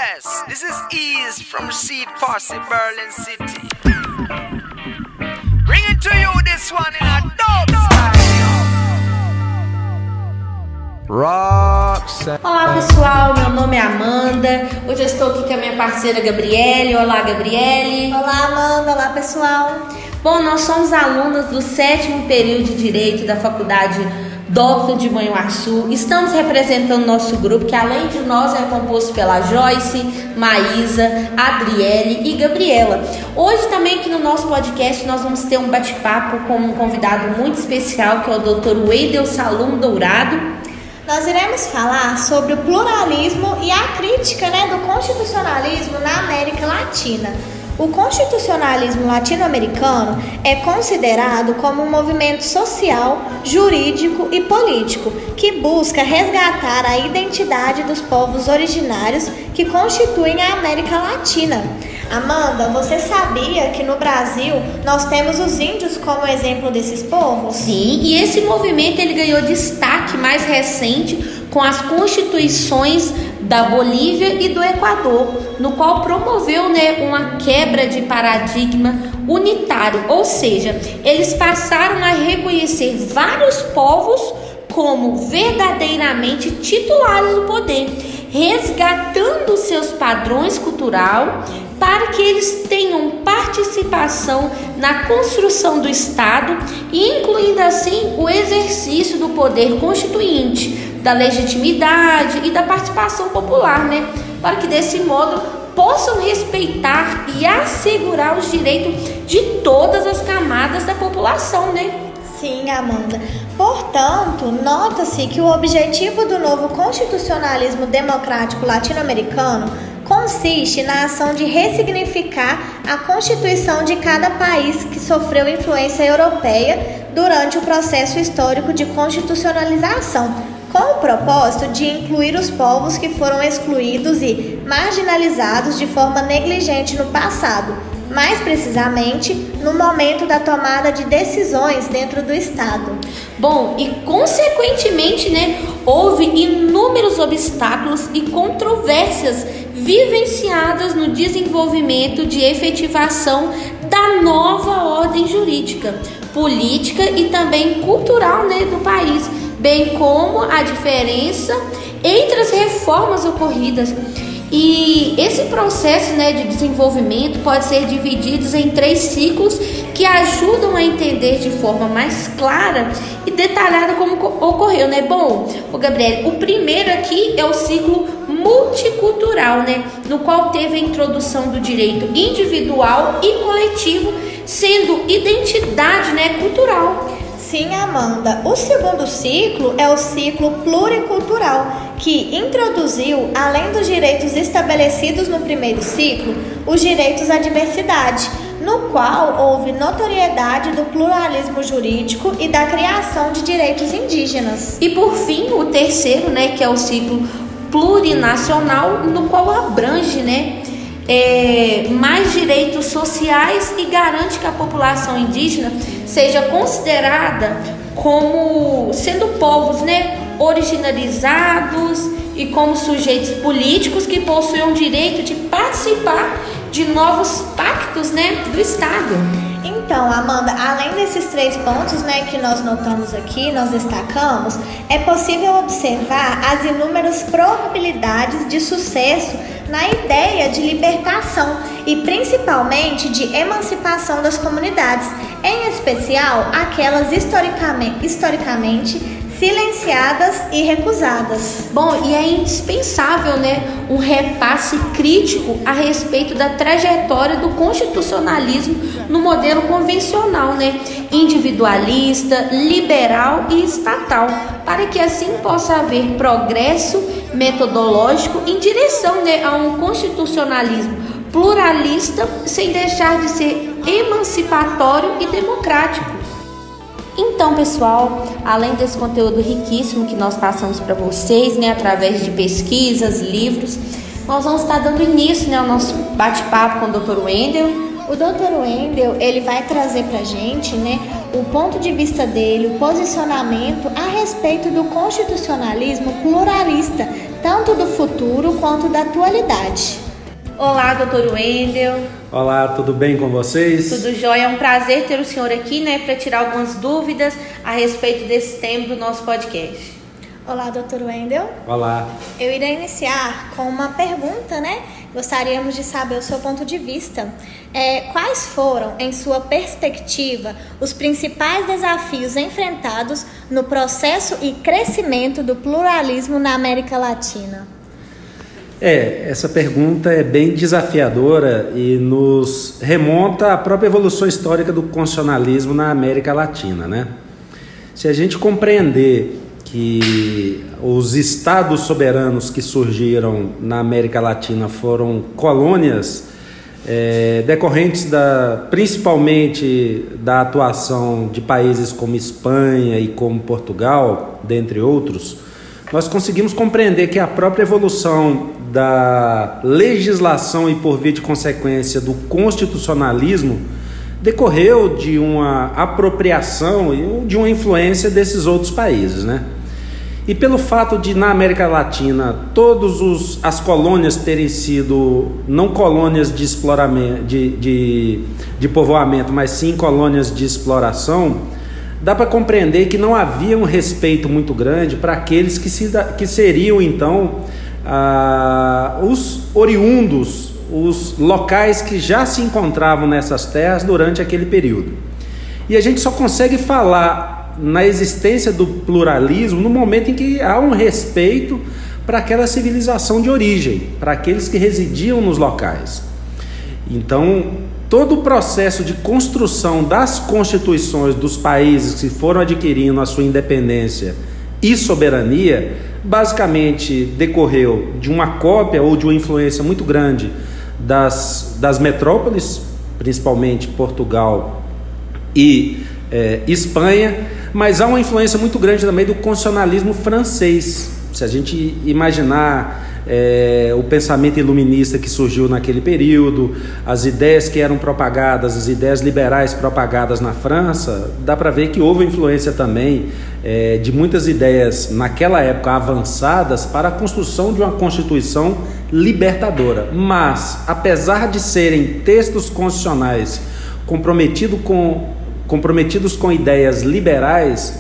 Yes, this is Ease from Seed Posse, Berlin City. Bringing to you this one in a dope style. Roxanne. Olá pessoal, meu nome é Amanda. Hoje eu estou aqui com a minha parceira Gabriele. Olá Gabriele. Olá Amanda, olá pessoal. Bom, nós somos alunas do 7º período de Direito da Faculdade Doutor de Manhuaçu. Estamos representando nosso grupo, que além de nós é composto pela Joyce, Maísa, Adriele e Gabriela. Hoje também aqui no nosso podcast nós vamos ter um bate-papo com um convidado muito especial, que é o Dr. Wendel Salum Dourado. Nós iremos falar sobre o pluralismo e a crítica, do constitucionalismo na América Latina. O constitucionalismo latino-americano é considerado como um movimento social, jurídico e político que busca resgatar a identidade dos povos originários que constituem a América Latina. Amanda, você sabia que no Brasil nós temos os índios como exemplo desses povos? Sim, e esse movimento ele ganhou destaque mais recente com as constituições da Bolívia e do Equador, no qual promoveu uma quebra de paradigma unitário, ou seja, eles passaram a reconhecer vários povos como verdadeiramente titulares do poder, resgatando seus padrões culturais para que eles tenham participação na construção do Estado e incluindo assim o exercício do poder constituinte, da legitimidade e da participação popular, para que desse modo possam respeitar e assegurar os direitos de todas as camadas da população, Sim, Amanda. Portanto, nota-se que o objetivo do novo constitucionalismo democrático latino-americano consiste na ação de ressignificar a Constituição de cada país que sofreu influência europeia durante o processo histórico de constitucionalização, com o propósito de incluir os povos que foram excluídos e marginalizados de forma negligente no passado, mais precisamente no momento da tomada de decisões dentro do Estado. Bom, e consequentemente, houve inúmeros obstáculos e controvérsias vivenciadas no desenvolvimento de efetivação da nova ordem jurídica, política e também cultural do país, bem como a diferença entre as reformas ocorridas. E esse processo de desenvolvimento pode ser dividido em 3 ciclos que ajudam a entender de forma mais clara e detalhada como ocorreu, Bom, Gabriel, o primeiro aqui é o ciclo multicultural, no qual teve a introdução do direito individual e coletivo, sendo identidade, cultural. Sim, Amanda. O segundo ciclo é o ciclo pluricultural, que introduziu, além dos direitos estabelecidos no primeiro ciclo, os direitos à diversidade, no qual houve notoriedade do pluralismo jurídico e da criação de direitos indígenas. E por fim, o terceiro, que é o ciclo plurinacional, no qual abrange, mais direitos sociais e garante que a população indígena seja considerada como sendo povos, originalizados e como sujeitos políticos que possuem o direito de participar de novos pactos, do Estado. Então, Amanda, além desses 3 pontos, que nós notamos aqui, nós destacamos, é possível observar as inúmeras probabilidades de sucesso na ideia de libertação e principalmente de emancipação das comunidades, em especial aquelas historicamente silenciadas e recusadas. Bom, e é indispensável, um repasse crítico a respeito da trajetória do constitucionalismo no modelo convencional, individualista, liberal e estatal, para que assim possa haver progresso metodológico em direção a um constitucionalismo pluralista, sem deixar de ser emancipatório e democrático. Então, pessoal, além desse conteúdo riquíssimo que nós passamos para vocês, através de pesquisas, livros, nós vamos estar dando início ao nosso bate-papo com o Dr. Wendel. O Dr. Wendel, ele vai trazer para a gente, o ponto de vista dele, o posicionamento a respeito do constitucionalismo pluralista, tanto do futuro quanto da atualidade. Olá, doutor Wendel. Olá, tudo bem com vocês? Tudo jóia, é um prazer ter o senhor aqui, para tirar algumas dúvidas a respeito desse tema do nosso podcast. Olá, doutor Wendel. Olá. Eu irei iniciar com uma pergunta, Gostaríamos de saber o seu ponto de vista. Quais foram, em sua perspectiva, os principais desafios enfrentados no processo e crescimento do pluralismo na América Latina? Essa pergunta é bem desafiadora e nos remonta à própria evolução histórica do constitucionalismo na América Latina, Se a gente compreender que os estados soberanos que surgiram na América Latina foram colônias decorrentes principalmente da atuação de países como Espanha e como Portugal, dentre outros, nós conseguimos compreender que a própria evolução da legislação e, por via de consequência, do constitucionalismo decorreu de uma apropriação e de uma influência desses outros países, E pelo fato de, na América Latina, todas as colônias terem sido não colônias de exploramento, de povoamento, mas sim colônias de exploração, dá para compreender que não havia um respeito muito grande para aqueles que seriam, então, os oriundos, os locais que já se encontravam nessas terras durante aquele período. E a gente só consegue falar na existência do pluralismo no momento em que há um respeito para aquela civilização de origem, para aqueles que residiam nos locais. Então, todo o processo de construção das constituições dos países que foram adquirindo a sua independência e soberania, basicamente decorreu de uma cópia ou de uma influência muito grande das metrópoles, principalmente Portugal e Espanha, mas há uma influência muito grande também do constitucionalismo francês. Se a gente imaginar o pensamento iluminista que surgiu naquele período, as ideias que eram propagadas, as ideias liberais propagadas na França, dá para ver que houve influência também de muitas ideias naquela época avançadas para a construção de uma Constituição libertadora. Mas, apesar de serem textos constitucionais comprometidos com ideias liberais,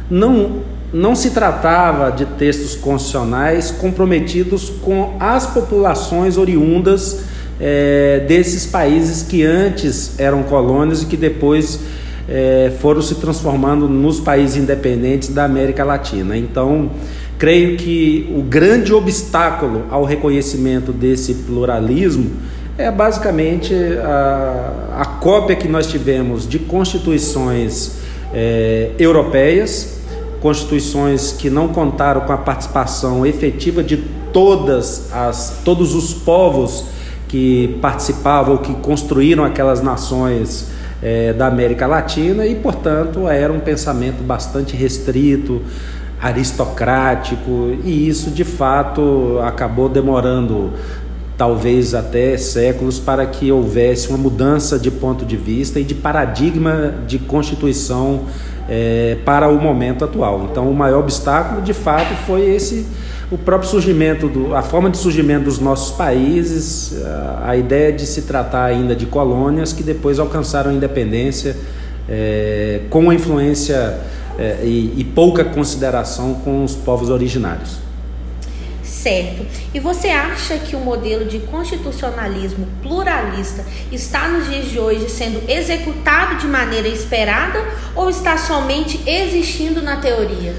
não se tratava de textos constitucionais comprometidos com as populações oriundas desses países que antes eram colônias e que depois foram se transformando nos países independentes da América Latina. Então, creio que o grande obstáculo ao reconhecimento desse pluralismo é basicamente a cópia que nós tivemos de constituições europeias, constituições que não contaram com a participação efetiva de todos os povos que participavam, que construíram aquelas nações da América Latina e, portanto, era um pensamento bastante restrito, aristocrático, e isso, de fato, acabou demorando talvez até séculos para que houvesse uma mudança de ponto de vista e de paradigma de constituição para o momento atual. Então, o maior obstáculo, de fato, foi o próprio surgimento, a forma de surgimento dos nossos países, a ideia de se tratar ainda de colônias que depois alcançaram a independência com a influência e pouca consideração com os povos originários. Certo. E você acha que o modelo de constitucionalismo pluralista está nos dias de hoje sendo executado de maneira esperada ou está somente existindo na teoria?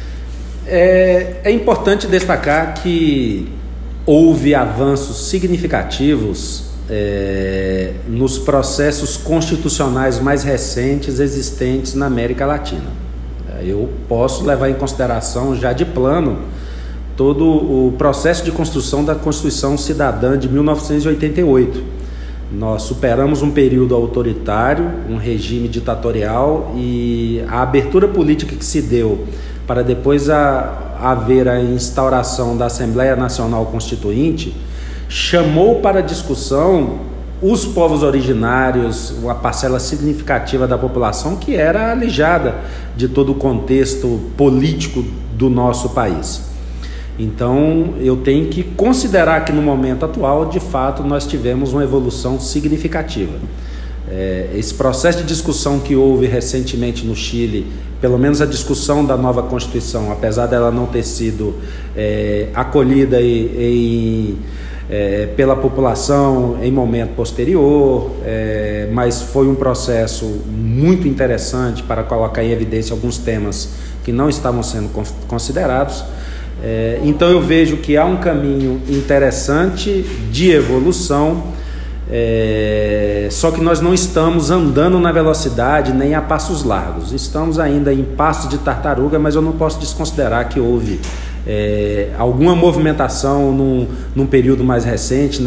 É importante destacar que houve avanços significativos nos processos constitucionais mais recentes existentes na América Latina. Eu posso levar em consideração já de plano todo o processo de construção da Constituição Cidadã de 1988. Nós superamos um período autoritário, um regime ditatorial, e a abertura política que se deu para depois haver a instauração da Assembleia Nacional Constituinte chamou para discussão os povos originários, uma parcela significativa da população que era alijada de todo o contexto político do nosso país. Então, eu tenho que considerar que no momento atual, de fato, nós tivemos uma evolução significativa. Esse processo de discussão que houve recentemente no Chile, pelo menos a discussão da nova Constituição, apesar dela não ter sido acolhida pela população em momento posterior, mas foi um processo muito interessante para colocar em evidência alguns temas que não estavam sendo considerados. Então eu vejo que há um caminho interessante de evolução, só que nós não estamos andando na velocidade nem a passos largos, estamos ainda em passos de tartaruga, mas eu não posso desconsiderar que houve alguma movimentação num período mais recente,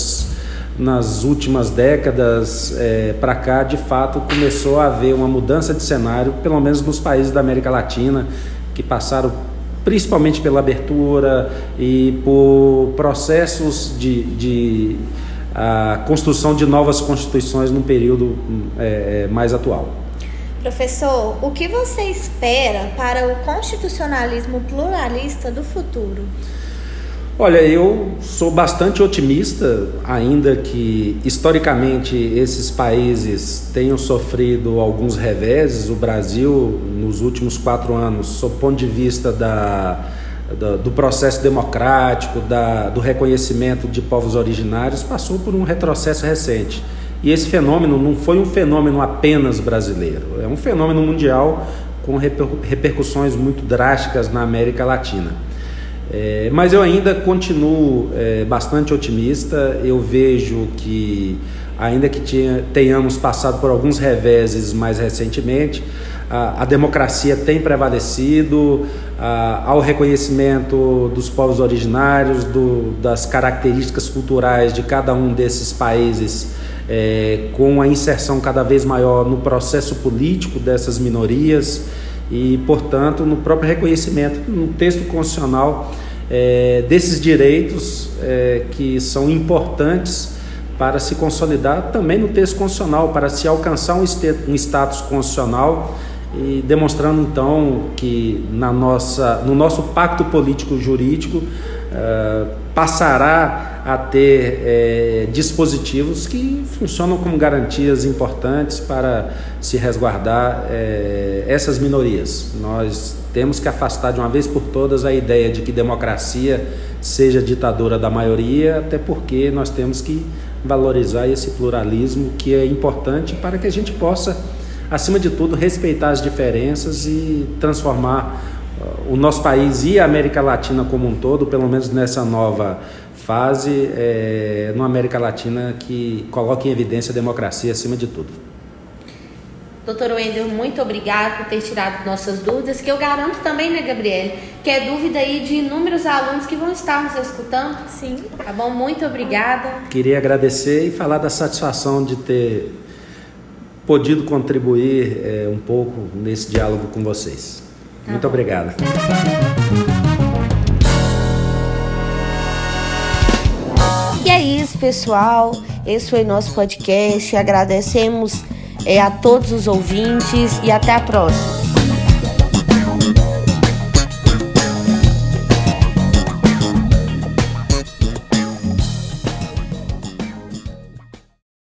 nas últimas décadas para cá. De fato começou a haver uma mudança de cenário, pelo menos nos países da América Latina, que passaram principalmente pela abertura e por processos de a construção de novas constituições num período mais atual. Professor, o que você espera para o constitucionalismo pluralista do futuro? Olha, eu sou bastante otimista, ainda que historicamente esses países tenham sofrido alguns reveses. O Brasil, nos últimos 4 anos, sob o ponto de vista do processo democrático, do reconhecimento de povos originários, passou por um retrocesso recente. E esse fenômeno não foi um fenômeno apenas brasileiro, é um fenômeno mundial com repercussões muito drásticas na América Latina. Mas eu ainda continuo bastante otimista. Eu vejo que, ainda que tenhamos passado por alguns reveses mais recentemente, a democracia tem prevalecido, ao reconhecimento dos povos originários, das características culturais de cada um desses países, com a inserção cada vez maior no processo político dessas minorias e, portanto, no próprio reconhecimento no texto constitucional desses direitos que são importantes para se consolidar também no texto constitucional, para se alcançar um status constitucional, e demonstrando então que no nosso pacto político-jurídico passará a ter dispositivos que funcionam como garantias importantes para se resguardar essas minorias. Nós temos que afastar de uma vez por todas a ideia de que democracia seja ditadura da maioria, até porque nós temos que valorizar esse pluralismo que é importante para que a gente possa, acima de tudo, respeitar as diferenças e transformar o nosso país e a América Latina como um todo, pelo menos nessa nova fase, numa América Latina que coloque em evidência a democracia acima de tudo. Doutor Wendel, muito obrigado por ter tirado nossas dúvidas, que eu garanto também, né, Gabriele, que é dúvida aí de inúmeros alunos que vão estar nos escutando. Sim. Tá bom? Muito obrigada. Queria agradecer e falar da satisfação de ter podido contribuir um pouco nesse diálogo com vocês. Muito obrigado. E é isso, pessoal. Esse foi nosso podcast. Agradecemos a todos os ouvintes e até a próxima.